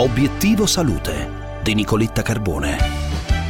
Obiettivo Salute di Nicoletta Carbone.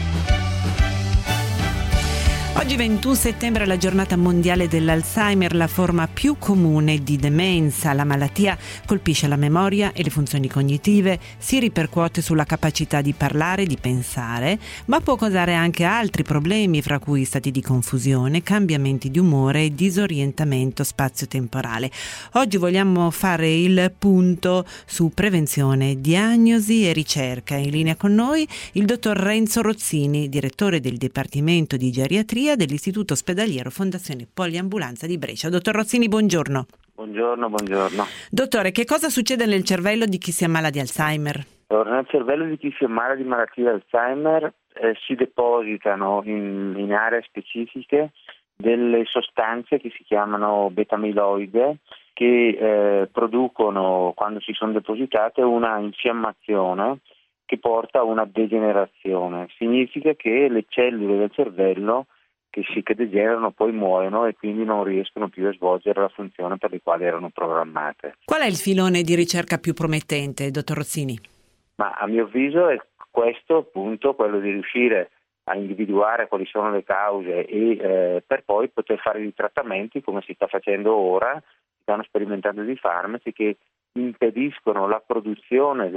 Oggi 21 settembre è la giornata mondiale dell'Alzheimer, la forma più comune di demenza. La malattia colpisce la memoria e le funzioni cognitive, si ripercuote sulla capacità di parlare, di pensare, ma può causare anche altri problemi, fra cui stati di confusione, cambiamenti di umore e disorientamento spazio-temporale. Oggi vogliamo fare il punto su prevenzione, diagnosi e ricerca. In linea con noi il dottor Renzo Rozzini, direttore del Dipartimento di Geriatria dell'Istituto Ospedaliero Fondazione Poliambulanza di Brescia. Dottor Rozzini, buongiorno. Buongiorno. Dottore, che cosa succede nel cervello di chi si ammala di Alzheimer? Allora, nel cervello di chi si ammala di malattia di Alzheimer si depositano in aree specifiche delle sostanze che si chiamano beta-amiloide che producono, quando si sono depositate, una infiammazione che porta a una degenerazione. Significa che le cellule del cervello che degenerano poi muoiono e quindi non riescono più a svolgere la funzione per la quale erano programmate. Qual è il filone di ricerca più promettente, dottor Rozzini? Ma a mio avviso è questo, appunto, quello di riuscire a individuare quali sono le cause e per poi poter fare dei trattamenti, come si sta facendo ora. Si stanno sperimentando dei farmaci che impediscono la produzione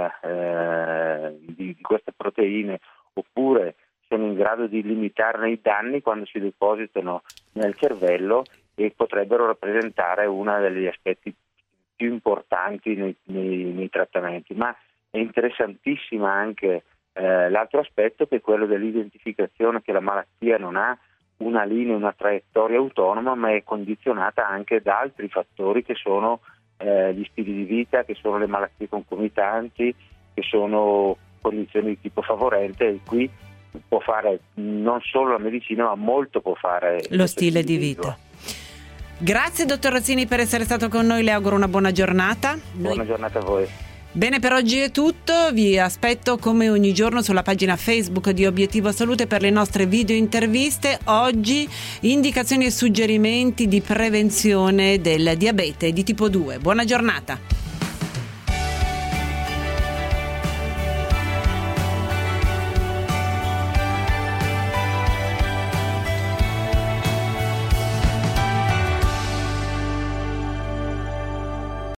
di queste proteine, oppure sono in grado di limitarne i danni quando si depositano nel cervello e potrebbero rappresentare uno degli aspetti più importanti nei trattamenti. Ma è interessantissima anche l'altro aspetto, che è quello dell'identificazione che la malattia non ha una linea, una traiettoria autonoma, ma è condizionata anche da altri fattori che sono gli stili di vita, che sono le malattie concomitanti, che sono condizioni di tipo favorente, e qui può fare non solo la medicina, ma molto può fare lo stile di vita. Grazie dottor Rozzini per essere stato con noi, le auguro una buona giornata. Buona giornata a voi. Bene, per oggi è tutto, vi aspetto come ogni giorno sulla pagina Facebook di Obiettivo Salute per le nostre video interviste. Oggi indicazioni e suggerimenti di prevenzione del diabete di tipo 2. Buona giornata.